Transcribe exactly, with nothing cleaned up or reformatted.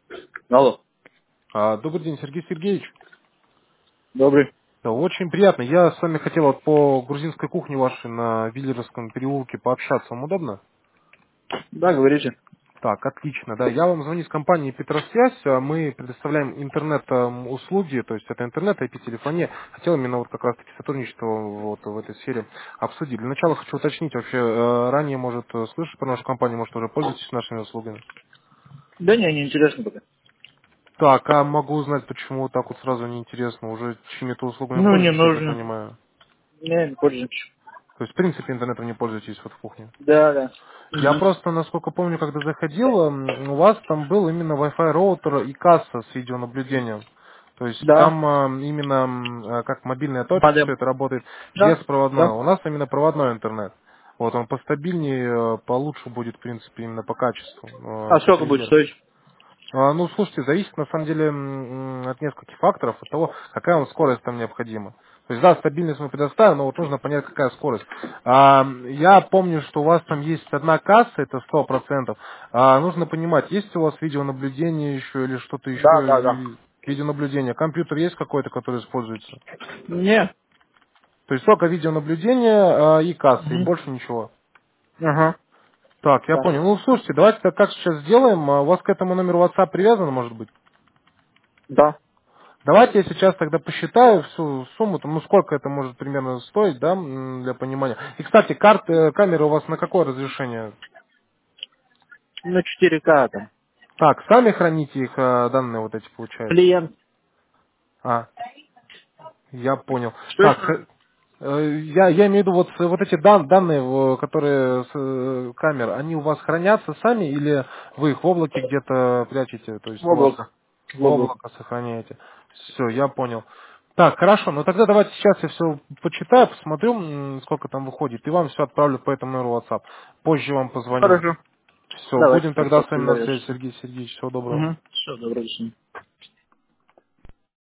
Алло. А, Добрый день, Сергей Сергеевич. Добрый. Да, очень приятно. Я с вами хотел вот по грузинской кухне вашей на Виллеровском переулке пообщаться. Вам удобно? Да, говорите. Так, отлично. Да, я вам звоню из компании Петросвязь. А Мы предоставляем интернет-услуги, то есть это интернет, ай пи-телефония. Хотел именно вот как раз-таки сотрудничество вот в этой сфере обсудить. Для начала хочу уточнить вообще, э, ранее, может, э, слышали про нашу компанию, может, уже пользуетесь нашими услугами? Да не, не интересно пока. Так, а могу узнать, почему вот так вот сразу неинтересно? Уже чьими-то услугами Ну, не пользуетесь, я так нужно. понимаю? Не, не пользуемся. То есть, в принципе, интернетом не пользуетесь вот в кухне? Да, да. Я Мгм. просто, насколько помню, когда заходил, м, у вас там был именно Wi-Fi роутер и касса с видеонаблюдением. То есть Да. там э, именно м, э, как мобильная точка, все Модем. это работает Да. беспроводное. Да. У нас именно проводной интернет. Вот он постабильнее, э, получше будет, в принципе, именно по качеству, э, А по сколько будет соизмеру. стоить? А, Ну, слушайте, зависит на самом деле м, м, от нескольких факторов, от того, какая вам скорость там необходима. То есть, да, стабильность мы предоставим, но вот нужно понять, какая скорость. А, Я помню, что у вас там есть одна касса, это сто процентов. А, Нужно понимать, есть у вас видеонаблюдение еще или что-то Да, еще, да, да. или видеонаблюдение. Компьютер есть какой-то, который используется? Не. То есть только видеонаблюдение а, и касса, и Мгм. больше ничего. Ага. Так, я Да. понял. Ну, слушайте, давайте так как сейчас сделаем. А У вас к этому номеру WhatsApp привязан, может быть? Да. Давайте я сейчас тогда посчитаю всю сумму, там, ну сколько это может примерно стоить, да, м, для понимания. И, кстати, карты, камеры у вас на какое разрешение? На четыре ка там. Так, сами храните их э, данные вот эти, получается? Клиент. А, я понял. Что Так, еще? х- э, я, я имею в виду вот, э, вот эти дан- данные, в- которые с э, камер, они у вас хранятся сами или вы их в облаке где-то прячете? То В есть у вас облако. В в облако. облако сохраняете. Все, я понял. Так, хорошо, ну тогда давайте сейчас я все почитаю, посмотрю, м, сколько там выходит, и вам все отправлю по этому номеру WhatsApp. Позже вам позвоню. Хорошо. Все, Давайте, будем тогда хорошо, с вами на связи, договорились. Сергей Сергеевич. Всего доброго. Угу. Все, доброго. До свидания.